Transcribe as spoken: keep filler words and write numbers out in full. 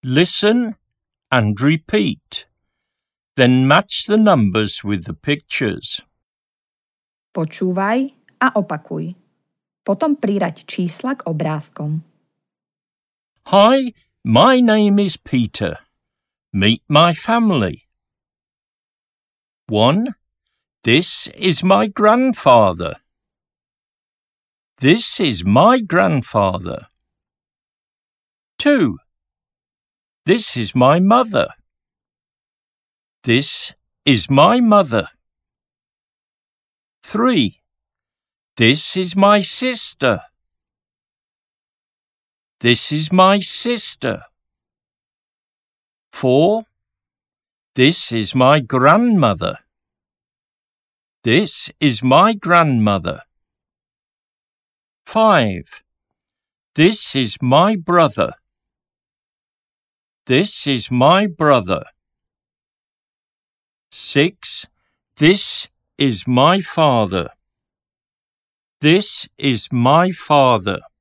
Listen and repeat. Then match the numbers with the pictures. Počúvaj a opakuj. Potom priraď čísla k obrázkom. Hi, my name is Peter. Meet my family. One. This is my grandfather. This is my grandfather. Two. This is my mother. This is my mother. Three. This is my sister. This is my sister. Four. This is my grandmother. This is my grandmother. Five. This is my brother. This is my brother. Six. This is my father. This is my father.